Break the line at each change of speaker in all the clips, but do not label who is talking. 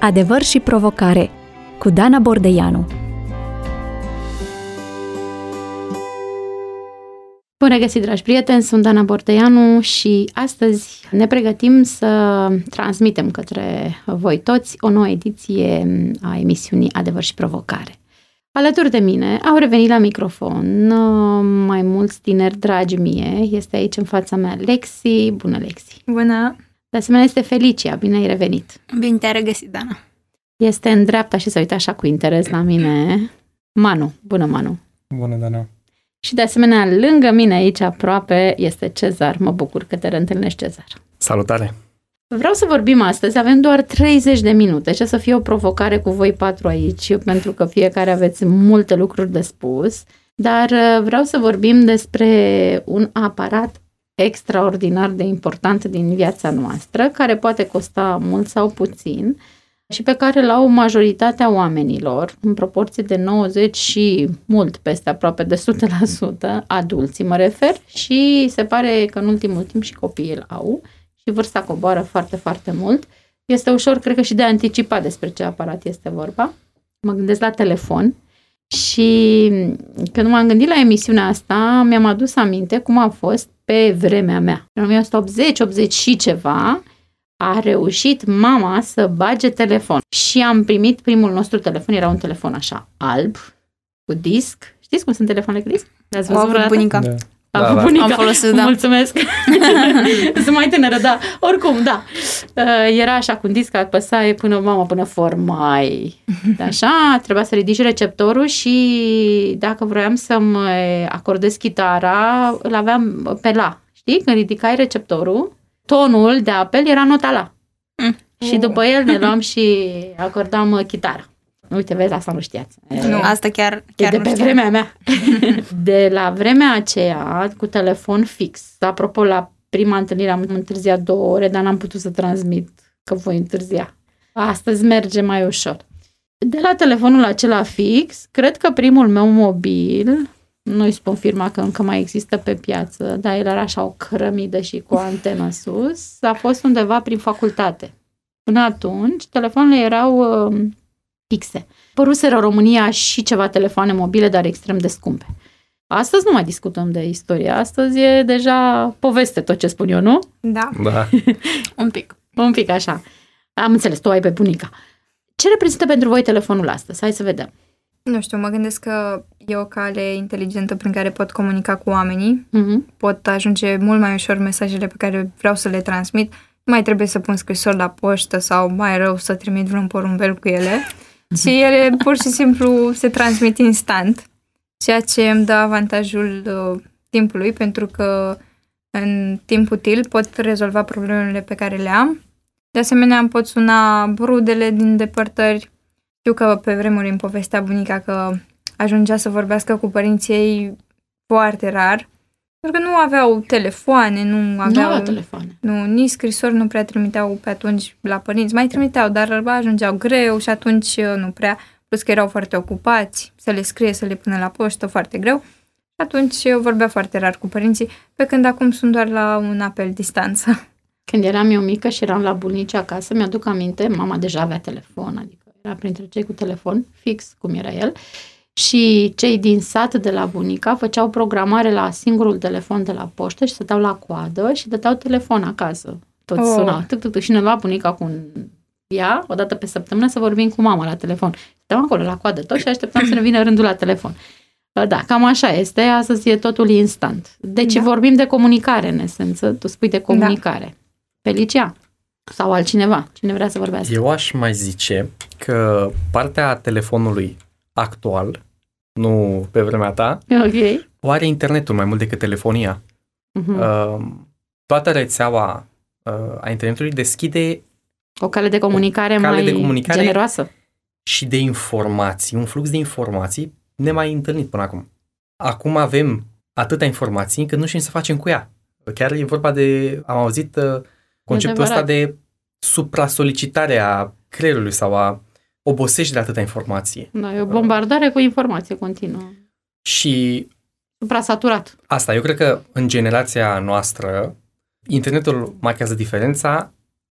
Adevăr și provocare cu Dana Bordeianu.
Bun regăsit, dragi prieteni, sunt Dana Bordeianu și astăzi ne pregătim să transmitem către voi toți o nouă ediție a emisiunii Adevăr și provocare. Alături de mine au revenit la microfon mai mulți tineri dragi mie. Este aici în fața mea Lexi. Bună, Lexi!
Bună!
De asemenea este Felicia. Bine ai revenit!
Bine te-ai regăsit, Dana!
Este în dreapta și se uită așa cu interes la mine Manu. Bună, Manu!
Bună, Dana!
Și de asemenea, lângă mine aici aproape este Cezar. Mă bucur că te reîntâlnești, Cezar.
Salutare!
Vreau să vorbim astăzi, avem doar 30 de minute și să fie o provocare cu voi patru aici, pentru că fiecare aveți multe lucruri de spus, dar vreau să vorbim despre un aparat extraordinar de important din viața noastră, care poate costa mult sau puțin și pe care l-au majoritatea oamenilor, în proporție de 90 și mult peste aproape de 100%, adulții mă refer, și se pare că în ultimul timp și copiii îl au. Și vârsta coboară foarte, foarte mult. Este ușor, cred că, și de anticipat despre ce aparat este vorba. Mă gândesc la telefon și când m-am gândit la emisiunea asta, mi-am adus aminte cum a fost pe vremea mea. În 1980 și ceva, a reușit mama să bage telefon. Și am primit primul nostru telefon, era un telefon așa, alb, cu disc. Știți cum sunt telefoanele cu disc? Le-ați văzut vreodată?
Bunica.
Da.
Bunica.
Am folosit, da.
Mulțumesc. Sunt mai tânără, da. Oricum, da. Era așa cu un disc, apăsai până formai. Așa, trebuia să ridici receptorul și dacă vroiam să-mi acordez chitara, îl aveam pe la. Știi? Când ridicai receptorul, tonul de apel era nota la. Și după el ne luam și acordam chitara. Uite, vezi, asta nu știați.
Nu, asta chiar
de
nu
pe
știam.
vremea mea. De la vremea aceea, cu telefon fix. Apropo, la prima întâlnire am întârziat 2 ore, dar n-am putut să transmit că voi întârzia. Astăzi merge mai ușor. De la telefonul acela fix, cred că primul meu mobil, nu-i spun firma că încă mai există pe piață, dar el era așa o cărămidă și cu o antenă sus, a fost undeva prin facultate. Până atunci, telefoanele erau fixe. Păruseră în România și ceva telefoane mobile, dar extrem de scumpe. Astăzi nu mai discutăm de istorie. Astăzi e deja poveste tot ce spun eu, nu?
Da,
Da.
un pic.
Un pic așa. Am înțeles, tu ai pe bunica. Ce reprezintă pentru voi telefonul astăzi? Hai să vedem.
Nu știu, mă gândesc că e o cale inteligentă prin care pot comunica cu oamenii. Pot ajunge mult mai ușor mesajele pe care vreau să le transmit. Nu mai trebuie să pun scrisori la poștă sau mai rău să trimit vreun porumbel cu ele. Și ele pur și simplu se transmit instant, ceea ce îmi dă avantajul timpului, pentru că în timp util pot rezolva problemele pe care le am. De asemenea, îmi pot suna rudele din depărtări. Știu că pe vremuri îmi povestea bunica că ajungea să vorbească cu părinții ei foarte rar, pentru că nu aveau telefoane, nu aveau
telefoane.
Nu, nici scrisori nu prea trimiteau pe atunci la părinți. Mai trimiteau, dar ajungeau greu și atunci nu prea. Plus că erau foarte ocupați, să le scrie, să le pună la poștă, foarte greu. Și atunci vorbea foarte rar cu părinții, pe când acum sunt doar la un apel distanță.
Când eram eu mică și eram la bunici acasă, mi-aduc aminte, mama deja avea telefon, adică era printre cei cu telefon, fix cum era el. Și cei din sat de la bunica făceau programare la singurul telefon de la poștă și stăteau la coadă și dădeau telefon acasă. Toți sunau. Și ne lua bunica cu ea, o dată pe săptămână, să vorbim cu mama la telefon. Stăteam acolo la coadă tot și așteptam să ne vină rândul la telefon. Da, cam așa este. Astăzi e totul instant. Deci vorbim de comunicare, în esență. Tu spui de comunicare. Da. Felicia? Sau altcineva? Cine vrea să vorbească?
Eu aș mai zice că partea telefonului actual, nu pe vremea ta, o are internetul mai mult decât telefonia. Toată rețeaua a internetului deschide
o cale de comunicare generoasă.
Și de informații, un flux de informații nemai întâlnit până acum. Acum avem atâtea informații încât nu știm să facem cu ea. Chiar e vorba de, am auzit conceptul ăsta de supra-solicitare a creierului sau a obosești de atâta informație.
Da, e o bombardare cu informație continuă.
Și
supra-saturat.
Asta, eu cred că în generația noastră internetul marchează diferența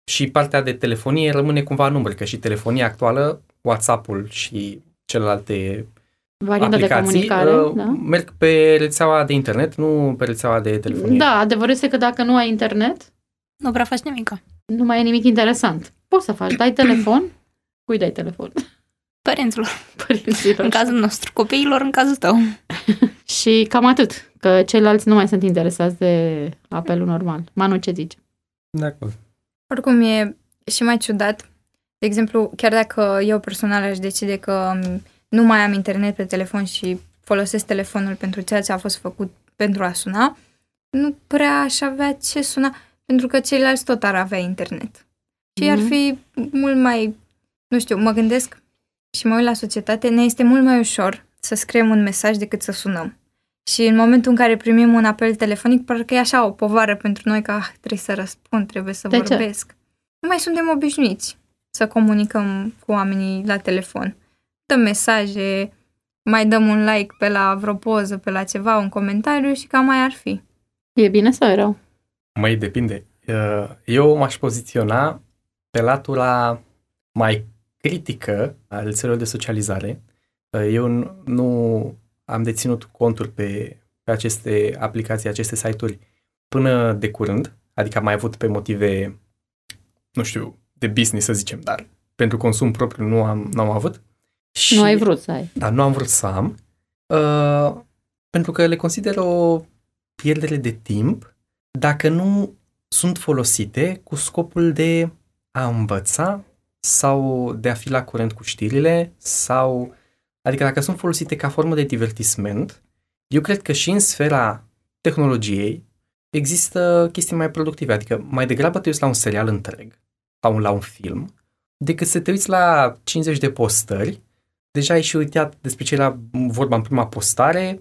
și partea de telefonie rămâne cumva număr, că și telefonia actuală, WhatsApp-ul și celelalte
varianta
aplicații
de comunicare,
merg pe rețeaua de internet, nu pe rețeaua de telefonie.
Da, adevărul este că dacă nu ai internet,
nu prea faci nimic.
Nu mai e nimic interesant. Poți să faci, dai telefon, cui dai telefon?
Părinților.
Părinților.
În cazul nostru, copiilor în cazul tău.
Și cam atât, că ceilalți nu mai sunt interesați de apelul normal. Manu, ce zici?
De acord.
Oricum e și mai ciudat. De exemplu, chiar dacă eu personal aș decide că nu mai am internet pe telefon și folosesc telefonul pentru ceea ce a fost făcut pentru a suna, nu prea aș avea ce suna, pentru că ceilalți tot ar avea internet. Și ar fi mult mai, nu știu, mă gândesc și mă uit la societate, ne este mult mai ușor să scriem un mesaj decât să sunăm. Și în momentul în care primim un apel telefonic, parcă e așa o povară pentru noi că trebuie să răspund, trebuie să vorbesc. Nu mai suntem obișnuiți să comunicăm cu oamenii la telefon. Dăm mesaje, mai dăm un like pe la vreo poză, pe la ceva, un comentariu și cam mai ar fi.
E bine sau e rău?
Măi, depinde. Eu m-aș poziționa pe latura mai critică a rețelelor de socializare. Eu nu am deținut conturi pe aceste aplicații, aceste site-uri până de curând, adică am mai avut pe motive, nu știu, de business să zicem, dar pentru consum propriu nu am avut. Și,
nu ai vrut să ai.
Da, nu am vrut să am, pentru că le consider o pierdere de timp dacă nu sunt folosite cu scopul de a învăța sau de a fi la curent cu știrile sau, adică dacă sunt folosite ca formă de divertisment, eu cred că și în sfera tehnologiei există chestii mai productive, adică mai degrabă te uiți la un serial întreg sau la un film, decât să te uiți la 50 de postări, deja ai și uitat despre ce era vorba în prima postare,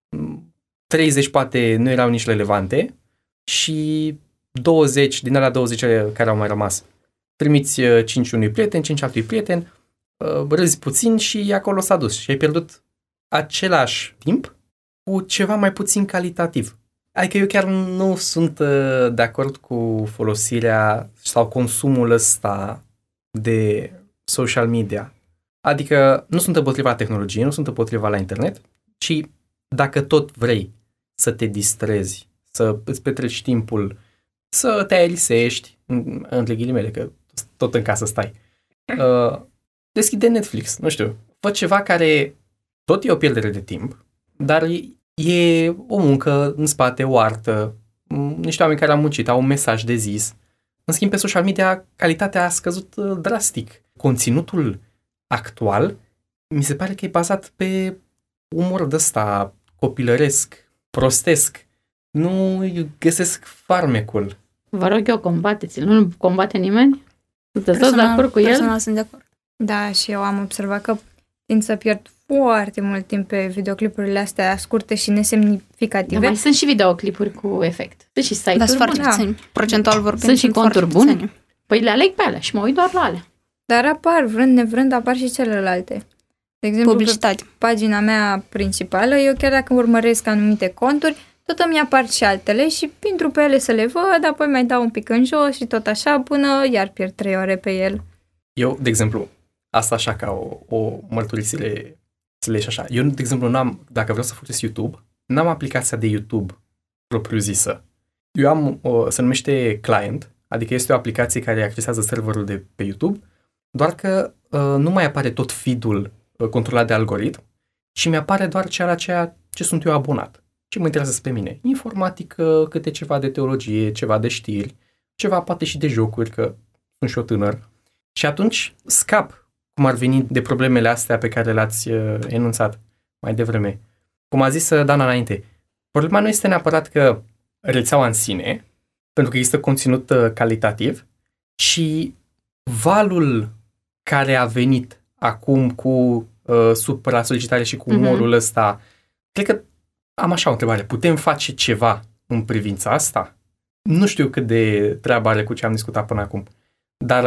30 poate nu erau nici relevante și 20, din alea 20 care au mai rămas, trimiți 5 unui prieten, 5 altui prieten, râzi puțin și acolo s-a dus și ai pierdut același timp cu ceva mai puțin calitativ. Adică eu chiar nu sunt de acord cu folosirea sau consumul ăsta de social media. Adică nu sunt împotriva tehnologiei, nu sunt împotriva la internet, ci dacă tot vrei să te distrezi, să îți petreci timpul, să te aerisești, între ghilimele, că tot în casă stai, deschide Netflix, nu știu, fă ceva care tot e o pierdere de timp, dar e o muncă în spate, o artă, niște oameni care au muncit, au un mesaj de zis. În schimb, pe social media, calitatea a scăzut drastic. Conținutul actual mi se pare că e bazat pe umor de ăsta copilăresc, prostesc. Nu găsesc farmecul.
Vă rog eu, combateți-l. Nu combate nimeni? Sunteți toți de acord cu el?
Personal sunt de acord.
Da, și eu am observat că tind să pierd foarte mult timp pe videoclipurile astea scurte și nesemnificative.
Da, mai sunt și videoclipuri cu efect. Sunt și site-uri
Dar sunt foarte
bune.
puțini. Procentual vorbind,
Sunt și conturi bune.
Puțini.
Păi le aleg pe alea și mă uit doar la alea.
Dar apar, vrând nevrând, apar și celelalte. De exemplu,
Publicitate.
pe pagina mea principală, eu chiar dacă urmăresc anumite conturi, tot îmi apar și altele și intru pe ele să le văd, apoi mai dau un pic în jos și tot așa până iar pierd 3 ore pe el.
Eu, de exemplu, asta așa ca o mărturisire și așa. Eu, de exemplu, dacă vreau să folosesc YouTube, n-am aplicația de YouTube propriu-zisă. Eu am, se numește Client, adică este o aplicație care accesează serverul de pe YouTube, doar că nu mai apare tot feed-ul controlat de algoritm și mi-apare doar ceea ce sunt eu abonat. Ce mă interesează pe mine? Informatică, câte ceva de teologie, ceva de știri, ceva poate și de jocuri, că sunt și eu tânăr. Și atunci scap, cum ar veni, de problemele astea pe care le-ați enunțat mai devreme. Cum a zis Dana înainte, problema nu este neapărat că rețeaua în sine, pentru că există conținut calitativ, și valul care a venit acum cu supra-solicitare și cu umorul ăsta. Cred că am așa o întrebare. Putem face ceva în privința asta? Nu știu cât de treabă are cu ce am discutat până acum, dar...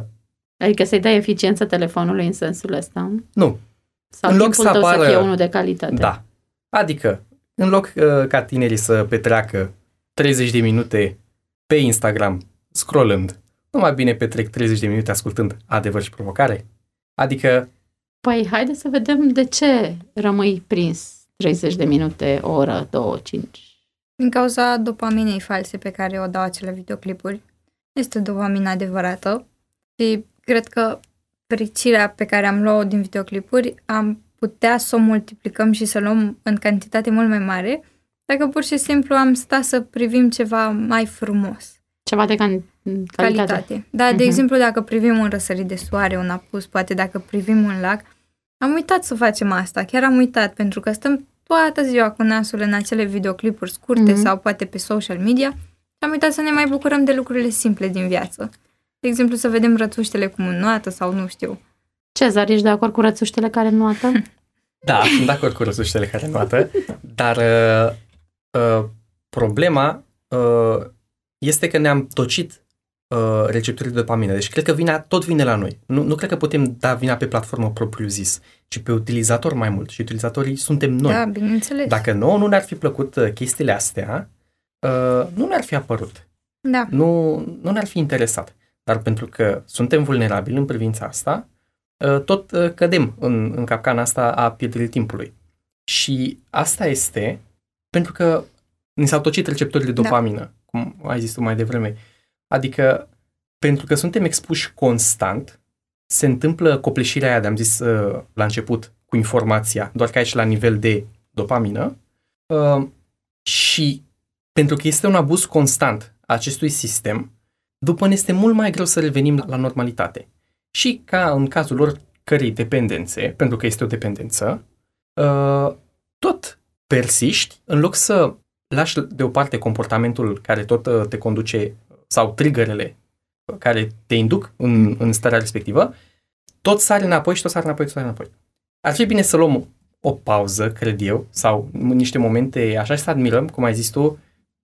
Adică să-i dai eficiență telefonului în sensul ăsta?
Nu.
Sau
în loc
timpul tău
să
fie unul de calitate?
Da. Adică, în loc ca tinerii să petreacă 30 de minute pe Instagram, scrollând, nu mai bine petrec 30 de minute ascultând Adevăr și Provocare? Adică...
Păi, haide să vedem de ce rămâi prins 30 de minute, o oră, 2, 5.
Din cauza dopaminei false pe care o dau acele videoclipuri. Este dopamina adevărată și cred că fericirea pe care am luat-o din videoclipuri am putea să o multiplicăm și să o luăm în cantitate mult mai mare dacă pur și simplu am stat să privim ceva mai frumos.
Ceva de calitate.
Da, de exemplu, dacă privim un răsărit de soare, un apus, poate dacă privim un lac, am uitat să facem asta, chiar am uitat, pentru că stăm toată ziua cu nasul în acele videoclipuri scurte sau poate pe social media și am uitat să ne mai bucurăm de lucrurile simple din viață. De exemplu, să vedem rățuștele cum înnoată sau nu știu.
Cezar, ești de acord cu rățuștele care înnoată?
Da, sunt de acord cu rățuștele care înnoată, dar problema este că ne-am tocit receptorii de dopamină. Deci cred că vina tot vine la noi. Nu cred că putem da vina pe platformă propriu-zis, ci pe utilizator mai mult. Și utilizatorii suntem noi.
Da, bineînțeles.
Dacă nouă nu ne-ar fi plăcut chestiile astea, nu ne-ar fi apărut.
Da.
Nu ne-ar fi interesat. Dar pentru că suntem vulnerabili în privința asta, tot cădem în capcana asta a pierderii timpului. Și asta este pentru că ni s-au tocit receptorii de dopamină, cum ai zis tu mai devreme. Adică, pentru că suntem expuși constant, se întâmplă copleșirea aia, de-am zis la început, cu informația, doar că aici la nivel de dopamină, și pentru că este un abuz constant a acestui sistem, după ne este mult mai greu să revenim la normalitate. Și ca în cazul lor cărei dependențe, pentru că este o dependență, tot persiști, în loc să lași deoparte comportamentul care tot te conduce sau triggerele care te induc în starea respectivă, tot sari înapoi și tot sari înapoi, tot sari înapoi. Ar fi bine să luăm o pauză, cred eu, sau niște momente așa și să admirăm, cum ai zis tu,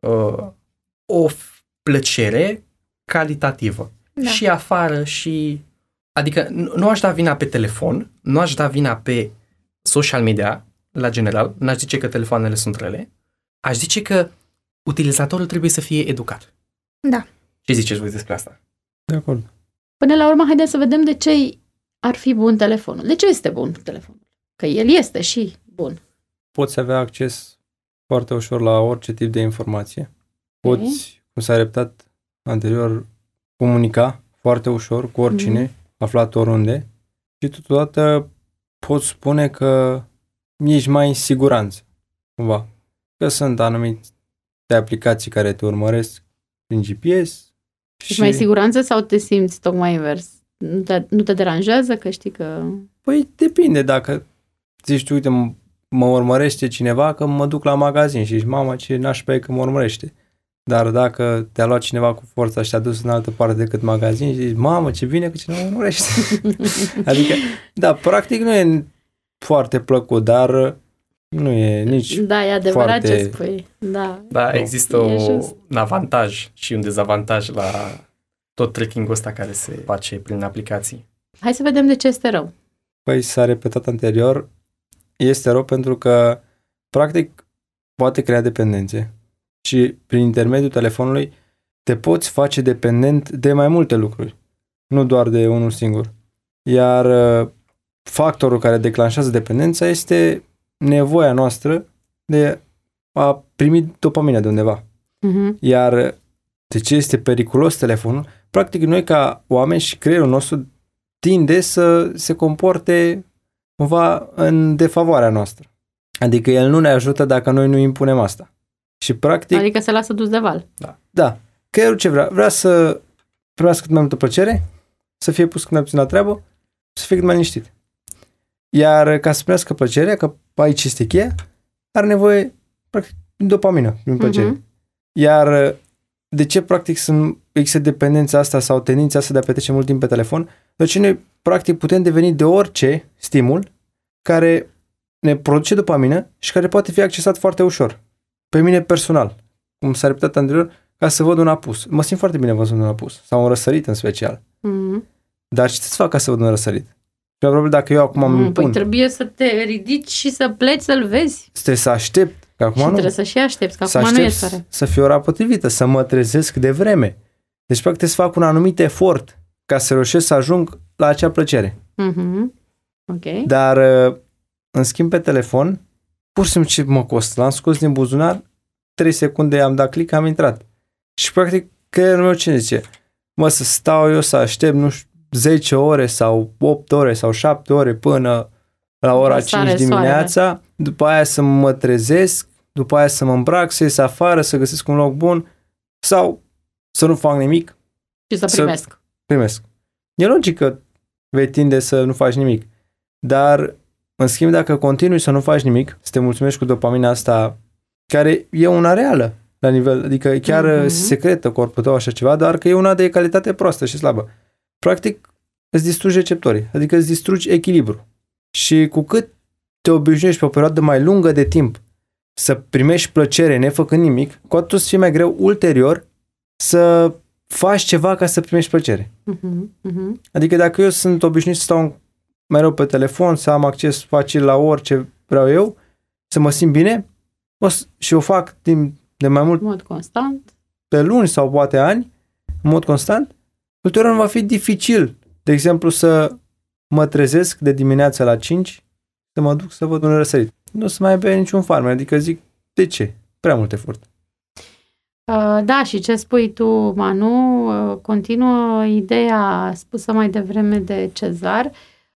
o plăcere calitativă. Da. Și afară și... Adică nu aș da vina pe telefon, nu aș da vina pe social media, la general, n-aș zice că telefoanele sunt rele, aș zice că utilizatorul trebuie să fie educat.
Da.
Ce ziceți voi despre asta?
De acord.
Până la urmă, haideți să vedem de ce ar fi bun telefonul. De ce este bun telefonul? Că el este și bun.
Poți avea acces foarte ușor la orice tip de informație. Poți, cum s-a repetat anterior, comunica foarte ușor cu oricine, aflat oriunde, și totodată poți spune că ești mai în siguranță, cumva. Că sunt anumite aplicații care te urmăresc prin GPS.
Ești mai în siguranță sau te simți tocmai invers? Nu te deranjează că știi că...
Păi depinde, dacă zici tu, uite, mă urmărește cineva că mă duc la magazin și zici, mamă, ce nașpa e că mă urmărește. Dar dacă te-a luat cineva cu forța și te-a dus în altă parte decât magazin și zici, mamă, ce bine că cineva mă urmărește. Adică, da, practic nu e foarte plăcut, dar nu e nici
Da, e adevărat
foarte...
ce spui.
Da, există un avantaj și un dezavantaj la tot tracking-ul ăsta care se face prin aplicații.
Hai să vedem de ce este rău.
Păi s-a repetat anterior, este rău pentru că practic poate crea dependențe și prin intermediul telefonului te poți face dependent de mai multe lucruri, nu doar de unul singur. Iar factorul care declanșează dependența este nevoia noastră de a primi dopamină de undeva. Iar de ce este periculos telefonul? Practic noi ca oameni și creierul nostru tinde să se comporte cumva în defavoarea noastră. Adică el nu ne ajută dacă noi nu impunem asta. Și practic...
Adică se lasă dus de val.
Da. Creierul ce vrea? Vrea să primească cât mai multă plăcere, să fie pus cât mai puțin la treabă, să fie cât mai liniștit. Iar ca să primească plăcerea, că aici este cheia, are nevoie practic de dopamină, prin plăcere. Iar de ce practic există dependența asta sau tendința asta de a petrece mult timp pe telefon? Deoarece noi practic putem deveni de orice stimul care ne produce dopamină și care poate fi accesat foarte ușor. Pe mine personal, cum s-a repetat anterior, ca să văd un apus. Mă simt foarte bine văzând un apus sau un răsărit în special. Dar ce să fac ca să văd un răsărit? Probabil dacă eu acum îmi
Păi trebuie să te ridici și să pleci să-l vezi.
Trebuie să aștept. Că acum
și
nu.
trebuie să și aștepți, că
să
acum nu e
aștept
soare.
să fie ora potrivită, să mă trezesc de vreme. Deci, practic, să fac un anumit efort ca să reușesc să ajung la acea plăcere.
Ok.
Dar, în schimb, pe telefon, pur și simplu ce mă costă. L-am scos din buzunar, 3 secunde am dat click, am intrat. Și, practic, creierul meu ce zice? Mă, să stau eu să aștept, nu știu, 10 ore sau 8 ore sau 7 ore până la ora 5 dimineața, soarele. După aia să mă trezesc, după aia să mă îmbrac, să ies afară, să găsesc un loc bun sau să nu fac nimic.
Și să
primesc. E logic că vei tinde să nu faci nimic. Dar, în schimb, dacă continui să nu faci nimic, să te mulțumești cu dopamina asta, care e una reală, la nivel, adică chiar secretă corpul tău, așa ceva, dar că e una de calitate proastă și slabă. Practic, îți distrugi receptorii, adică îți distrugi echilibru. Și cu cât te obișnuiești pe o perioadă mai lungă de timp să primești plăcere nefăcând nimic, cu atât îți fie mai greu ulterior să faci ceva ca să primești plăcere. Adică dacă eu sunt obișnuit să stau mereu pe telefon, să am acces facil la orice vreau eu, să mă simt bine, și o fac timp de mai mult
mod constant,
pe luni sau poate ani, în mod constant, ulterior va fi dificil, de exemplu, să mă trezesc de dimineața la 5, să mă duc să văd un răsărit. Nu o să mai aibă niciun farmer, adică zic, de ce? Prea mult efort.
Da, și ce spui tu, Manu, continuă ideea spusă mai devreme de Cezar.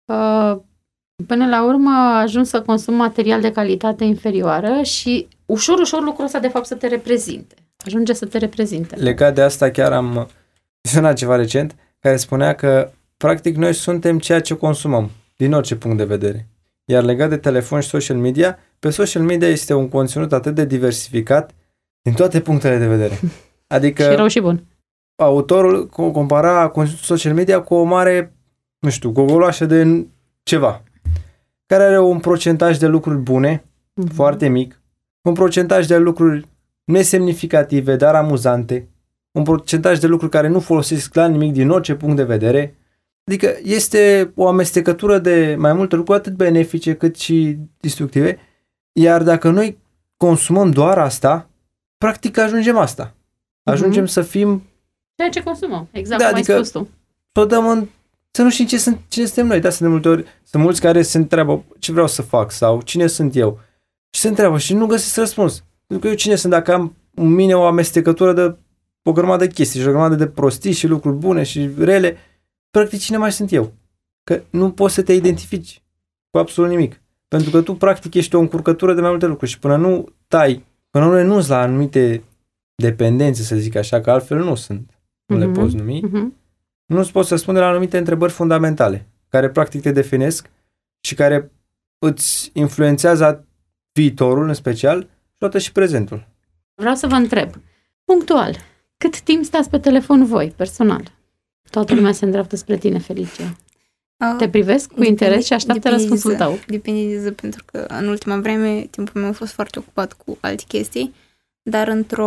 Până la urmă ajungi să consumi material de calitate inferioară și ușor lucrul ăsta de fapt să te reprezinte. Ajunge să te reprezinte.
Legat de asta chiar am vizionat ceva recent care spunea că practic noi suntem ceea ce consumăm, din orice punct de vedere. Iar legat de telefon și social media, pe social media este un conținut atât de diversificat din toate punctele de vedere. Adică
și rău și bun.
Autorul compara conținutul social media cu o mare, nu știu, gogoloașă de ceva, care are un procentaj de lucruri bune, foarte mic, un procentaj de lucruri nesemnificative, dar amuzante, un procentaj de lucruri care nu folosesc la nimic din orice punct de vedere. Adică este o amestecătură de mai multe lucruri, atât benefice cât și destructive, iar dacă noi consumăm doar asta, practic ajungem asta. Ajungem să fim...
ceea ce consumăm, exact cum ai spus tu.
Să dăm să nu știm cine suntem noi. Da, sunt de multe ori, sunt mulți care se întreabă ce vreau să fac sau cine sunt eu. Și se întreabă și nu găsesc răspuns. Pentru că eu cine sunt dacă am în mine o amestecătură de o grămadă de chestii și o grămadă de prostii și lucruri bune și rele, practic cine mai sunt eu? Că nu poți să te identifici cu absolut nimic. Pentru că tu practic ești o încurcătură de mai multe lucruri și până nu nu renunți la anumite dependențe, să zic așa, că altfel nu sunt, nu le poți numi, nu îți poți răspunde la anumite întrebări fundamentale, care practic te definesc și care îți influențează viitorul în special și toată și prezentul.
Vreau să vă întreb, punctual, cât timp stați pe telefon voi, personal? Toată lumea se îndreaptă spre tine, Felicia. Te privesc cu interes și așteaptă răspunsul tău.
Depinde de zi, pentru că în ultima vreme timpul meu a fost foarte ocupat cu alte chestii, dar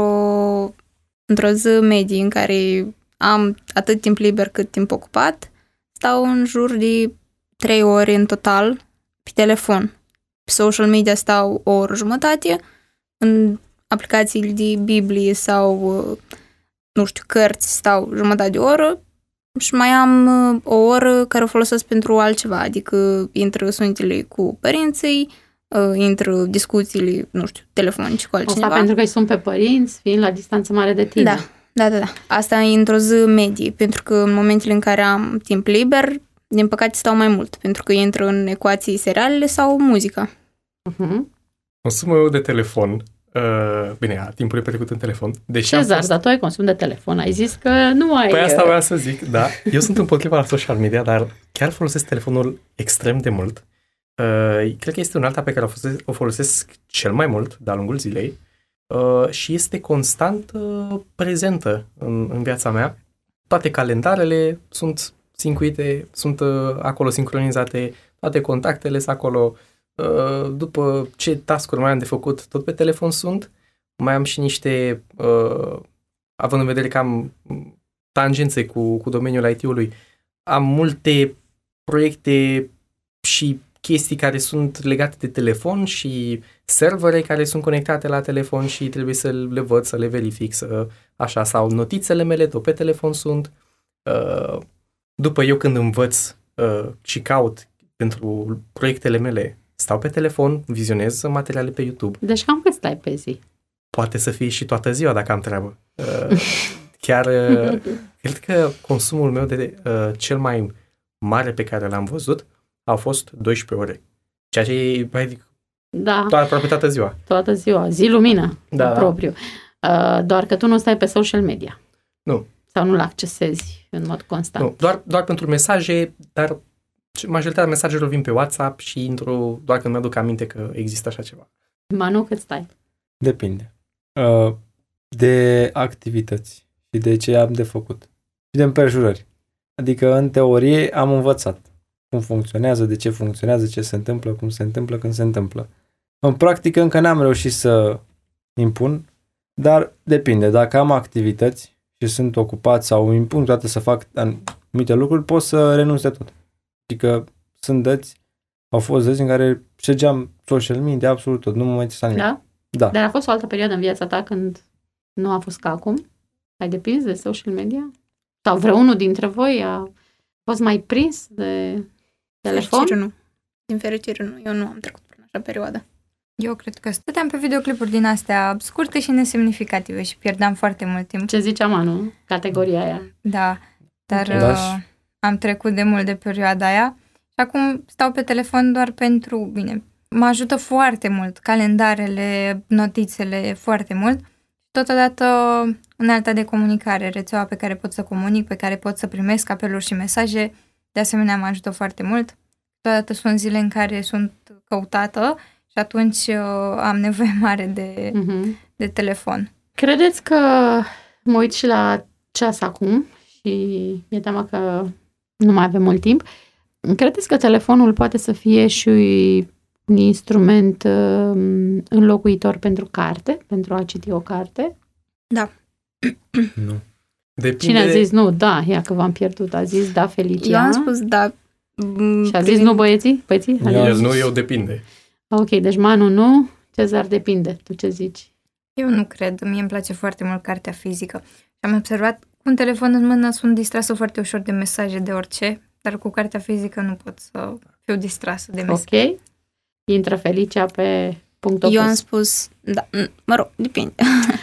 într-o zi medie în care am atât timp liber cât timp ocupat, stau în jur de 3 ore în total pe telefon. Pe social media stau o oră jumătate, în aplicațiile de Biblie sau, nu știu, cărți stau jumătate de oră și mai am o oră care o folosesc pentru altceva, adică intră sunetele cu părinții, intră discuțiile, nu știu, telefonice cu altcineva.
Asta pentru că îi sun pe părinți, fiind la distanță mare de tine.
Da. Asta e într-o zi medie, pentru că în momentele în care am timp liber, din păcate stau mai mult, pentru că intră în ecuații serialele sau muzica.
Consumul eu de telefon, timpul e petrecut în telefon.
Cezar, dar tu ai consum de telefon, ai zis că nu ai...
Păi asta voiam să zic, da. Eu sunt împotriva la social media, dar chiar folosesc telefonul extrem de mult. Cred că este un alta pe care o folosesc cel mai mult de-a lungul zilei și este constant prezentă în viața mea. Toate calendarele sunt sincuite, sunt acolo sincronizate, toate contactele sunt acolo. După ce task-uri mai am de făcut, tot pe telefon sunt. Mai am și niște, având în vedere că am tangențe cu domeniul IT-ului, am multe proiecte și chestii care sunt legate de telefon și servere care sunt conectate la telefon și trebuie să le văd, să le verific, așa, sau notițele mele tot pe telefon sunt. După eu când învăț și caut pentru proiectele mele, stau pe telefon, vizionez materiale pe YouTube.
Deci cam cât stai pe zi?
Poate să fie și toată ziua dacă am treabă. Chiar cred că consumul meu de cel mai mare pe care l-am văzut au fost 12 ore. Ceea ce e aproape toată ziua.
Toată ziua. Zi lumină.
Da.
Propriu. Doar că tu nu stai pe social media.
Nu.
Sau nu-l accesezi în mod constant.
Nu. Doar pentru mesaje, dar majoritatea mesajelor vin pe WhatsApp și intru doar când mi-aduc aminte că există așa ceva.
Manu, cât stai?
Depinde. De activități și de ce am de făcut. Și de împrejurări. Adică, în teorie, am învățat cum funcționează, de ce funcționează, ce se întâmplă, cum se întâmplă, când se întâmplă. În practică, încă n-am reușit să impun, dar depinde. Dacă am activități și sunt ocupat sau impun toate să fac anumite lucruri, pot să renunț de tot. Adică au fost dăți în care ștergeam social media absolut tot, nu mă mai țin nimic.
Da?
Da.
Dar a fost o altă perioadă în viața ta când nu a fost ca acum? Ai depins de social media? Sau vreunul dintre voi a fost mai prins de telefon?
Fericire nu. Din fericire nu. Eu nu am trecut prin așa perioadă.
Eu cred că stăteam pe videoclipuri din astea scurte și nesemnificative și pierdeam foarte mult timp.
Ce zicea Manu? Categoria aia.
Da, dar am trecut de mult de perioada aia și acum stau pe telefon doar pentru, bine, mă ajută foarte mult, calendarele, notițele, foarte mult. Totodată unealta de comunicare, rețeaua pe care pot să comunic, pe care pot să primesc apeluri și mesaje, de asemenea mă ajută foarte mult. Totodată sunt zile în care sunt căutată și atunci am nevoie mare de telefon.
Credeți că mă uit și la ceas acum și mi-e teamă că nu mai avem mult timp. Credeți că telefonul poate să fie și un instrument înlocuitor pentru carte, pentru a citi o carte?
Da.
Nu.
Depinde.
Cine a zis nu? Da, ia că v-am pierdut. A zis da, Felicia.
Eu am spus da.
Și a zis nu, băieții?
Eu depinde.
Ok, deci Manu nu, Cezar depinde. Tu ce zici?
Eu nu cred. Mie îmi place foarte mult cartea fizică. Și am observat, cu un telefon în mână sunt distrasă foarte ușor de mesaje, de orice, dar cu cartea fizică nu pot să fiu distrasă de mesaje.
Ok. Intră Felicia pe punctul opus.
Eu am spus, da, mă rog, depinde.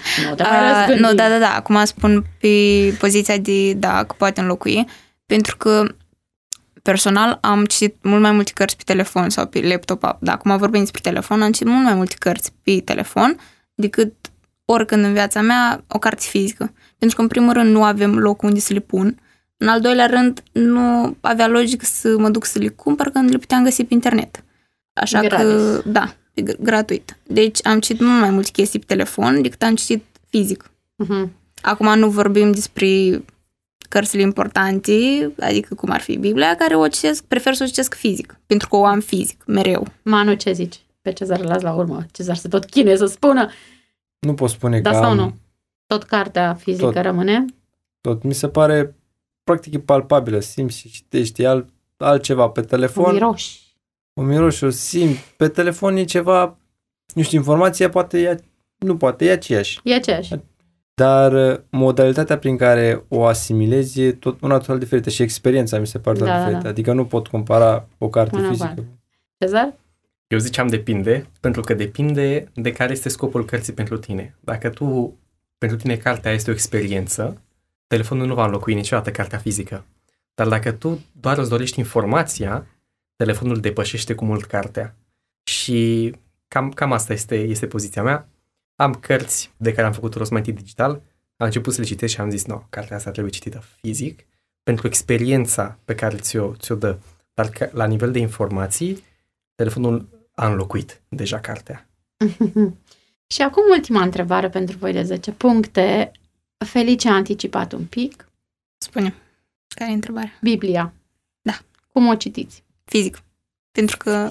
Nu,
da. Acum spun pe poziția de da, că poate înlocui, pentru că personal am citit mult mai multe cărți pe telefon sau pe laptop. Da, acum vorbim despre telefon, am citit mult mai multe cărți pe telefon decât oricând în viața mea o carte fizică. Pentru că, în primul rând, nu avem loc unde să le pun. În al doilea rând, nu avea logică să mă duc să le cumpăr când le puteam găsi pe internet. Așa că, da, gratuit. Deci am citit mult mai multe chestii pe telefon decât am citit fizic. Acum nu vorbim despre cărțile importante, adică cum ar fi Biblia, care o citesc, prefer să o citesc fizic, pentru că o am fizic, mereu.
Manu, ce zici? Pe Cezar îl las la urmă. Cezar se tot chine să spună.
Nu pot spune
da
că
sau
am...
nu? Tot cartea fizică rămâne?
Tot. Mi se pare practic e palpabilă. Simți și citești altceva pe telefon. O miroși, o simți. Pe telefon e ceva, nu știu, informația e aceeași.
E aceeași.
Dar modalitatea prin care o asimilezi e tot una total diferită și experiența mi se pare total diferită. Adică nu pot compara o carte fizică.
Cezar?
Eu ziceam depinde, pentru că depinde de care este scopul cărții pentru tine. Dacă pentru tine cartea este o experiență, telefonul nu va înlocui niciodată cartea fizică. Dar dacă tu doar îți dorești informația, telefonul depășește cu mult cartea. Și cam asta este poziția mea. Am cărți de care am făcut rost mai întâi digital, am început să le citesc și am zis, cartea asta trebuie citită fizic, pentru experiența pe care ți-o dă. Dar la nivel de informații, telefonul a înlocuit deja cartea.
Și acum ultima întrebare pentru voi de 10 puncte. Felicia a anticipat un pic.
Spune. Care e întrebarea?
Biblia.
Da.
Cum o citiți?
Fizic. Pentru că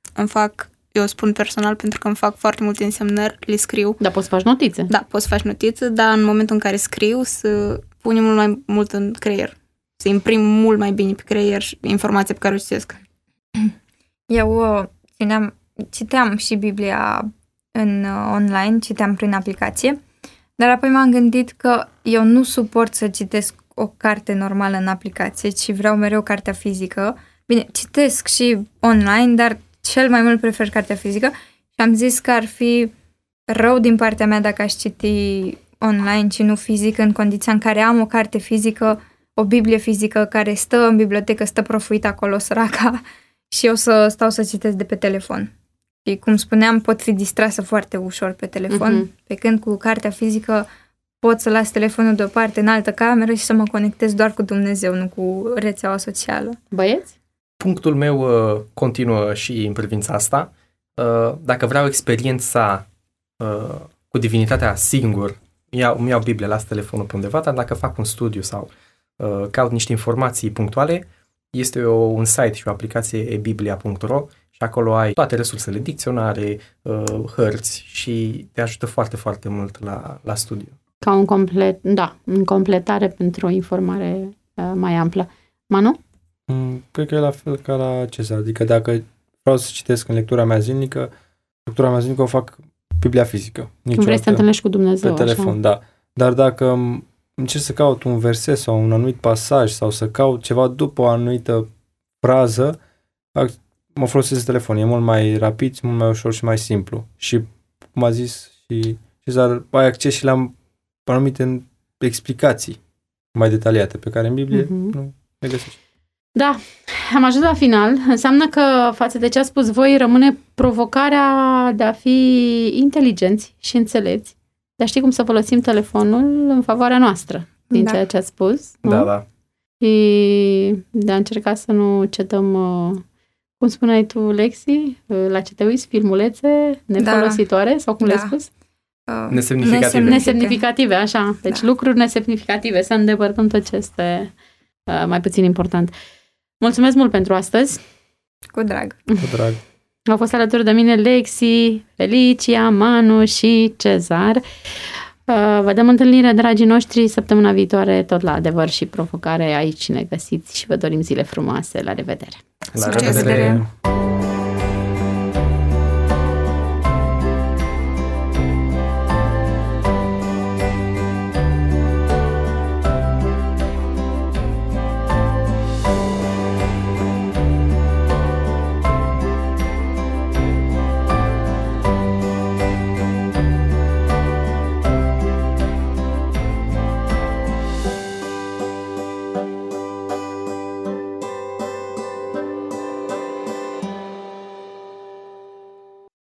eu spun personal, pentru că îmi fac foarte multe însemnări, le scriu.
Dar poți să faci notițe.
Da, poți să faci notițe, dar în momentul în care scriu, să pune mult mai mult în creier. Să imprim mult mai bine pe creier informația pe care o citesc.
Eu citeam și Biblia în online, citeam prin aplicație, dar apoi m-am gândit că eu nu suport să citesc o carte normală în aplicație, ci vreau mereu cartea fizică. Bine, citesc și online, dar cel mai mult prefer cartea fizică și am zis că ar fi rău din partea mea dacă aș citi online și nu fizic, în condiția în care am o carte fizică, o Biblie fizică care stă în bibliotecă, stă profuită acolo, săraca, și eu să stau să citesc de pe telefon. Și cum spuneam, pot fi distrasă foarte ușor pe telefon, pe când cu cartea fizică pot să las telefonul deoparte în altă cameră și să mă conectez doar cu Dumnezeu, nu cu rețeaua socială.
Băieți?
Punctul meu continuă și în privința asta. Dacă vreau experiența cu divinitatea singur, îmi iau Biblia, las telefonul pe undeva, dar dacă fac un studiu sau caut niște informații punctuale, este un site și o aplicație ebiblia.ro și acolo ai toate resursele, dicționare, hărți și te ajută foarte, foarte mult la studiu.
Ca în completare pentru o informare mai amplă. Manu?
Cred că e la fel ca la Cezar. Adică dacă vreau să citesc în lectura mea zilnică o fac Biblia fizică.
Când vrei să te întâlnești cu Dumnezeu.
Pe telefon, așa. Da. Dar dacă încerc să caut un verset sau un anumit pasaj sau să caut ceva după o anumită frază, mă folosesc telefon. E mult mai rapid, mult mai ușor și mai simplu. Și, cum a zis și Cezar, ai acces și la anumite explicații mai detaliate pe care în Biblie nu le găsești.
Da, am ajuns la final. Înseamnă că față de ce a spus voi, rămâne provocarea de a fi inteligenți și înțelepți, de a ști cum să folosim telefonul în favoarea noastră, din ceea ce ați spus.
Da,
nu?
da.
Și de a încerca să nu cedăm, cum spuneai tu, Lexi, la ce te uiți, filmulețe nefolositoare, sau cum le-ai spus? Nesemnificative, așa. Deci lucruri nesemnificative, să îndepărtăm tot ce este mai puțin important. Mulțumesc mult pentru astăzi.
Cu drag.
Cu drag.
Au fost alături de mine Lexi, Felicia, Manu și Cezar. Vă dăm întâlnire, dragii noștri, săptămâna viitoare, tot la Adevăr și Provocare. Aici ne găsiți și vă dorim zile frumoase. La revedere!
La revedere!